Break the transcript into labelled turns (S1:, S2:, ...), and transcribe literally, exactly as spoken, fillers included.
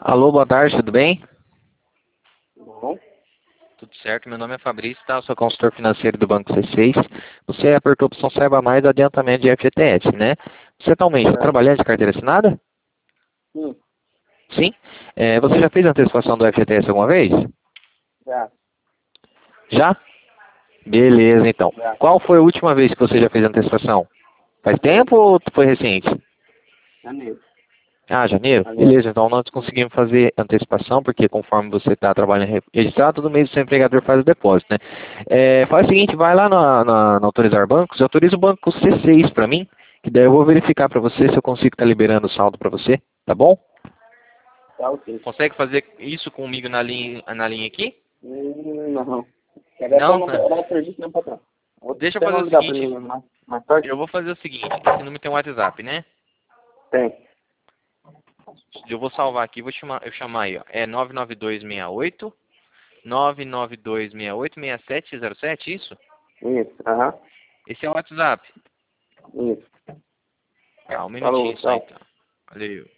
S1: Alô, boa tarde, tudo bem?
S2: Bom,
S1: Tudo certo, meu nome é Fabrício, tá? Eu sou consultor financeiro do Banco C seis. Você apertou a opção Saiba Mais do adiantamento de F G T S, né? Você atualmente está
S2: é,
S1: trabalhando de carteira assinada?
S2: sim,
S1: Sim. É, você já fez a antecipação do F G T S alguma vez?
S2: já,
S1: Já? Beleza, então.
S2: já,
S1: Qual foi a última vez que você já fez a antecipação? Faz
S2: janeiro,
S1: tempo ou foi recente?
S2: janeiro,
S1: Ah, janeiro?
S2: agora,
S1: Beleza, então nós conseguimos fazer antecipação, porque conforme você está trabalhando re- registrado, todo mês o seu empregador faz o depósito, né? É, faz o seguinte, vai lá na, na, na Autorizar Bancos, autoriza o banco C seis para mim, que daí eu vou verificar para você se eu consigo estar liberando o saldo para você, tá bom?
S2: tá ok.
S1: Consegue fazer isso comigo na linha, na linha aqui?
S2: Hum, não, agora eu
S1: Não?
S2: não quero dar serviço não, patrão. Vou
S1: Deixa eu
S2: até
S1: fazer
S2: não
S1: o
S2: ligar pra
S1: seguinte,
S2: mim mais, mais tarde?
S1: eu vou fazer o seguinte, esse número tem um WhatsApp, né?
S2: Tem,
S1: Eu vou salvar aqui, vou chamar, eu chamar aí, ó, é nove nove dois seis oito, nove nove dois seis oito seis sete zero sete, isso?
S2: isso, aham,
S1: Esse é o WhatsApp.
S2: isso.
S1: Tá, um
S2: Falou,
S1: minutinho só
S2: tchau.
S1: então. Valeu.